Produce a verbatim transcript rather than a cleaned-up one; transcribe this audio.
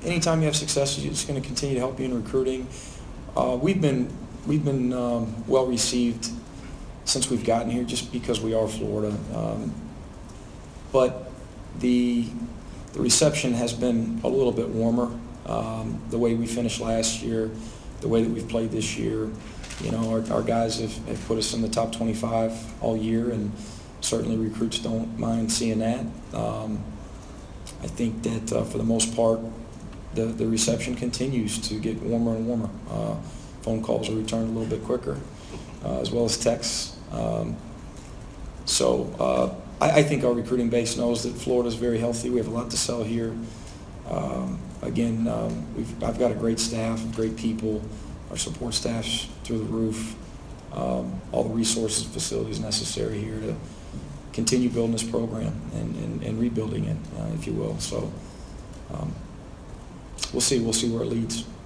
anytime you have success, it's going to continue to help you in recruiting. Uh, we've been we've been um, well received since we've gotten here, just because we are Florida. Um, but the the reception has been a little bit warmer. Um, the way we finished last year, the way that we've played this year, you know, our, our guys have, have put us in the top twenty-five all year, and certainly recruits don't mind seeing that. Um, I think that uh, for the most part, the, the reception continues to get warmer and warmer. Uh, phone calls are returned a little bit quicker, uh, as well as texts. Um, so uh, I, I think our recruiting base knows that Florida is very healthy. We have a lot to sell here. Um, again, um, we've, I've got a great staff, great people. Our support staff's through the roof. Um, all the resources, facilities necessary here to continue building this program and, and, and rebuilding it, uh, if you will. So um, we'll see. We'll see where it leads.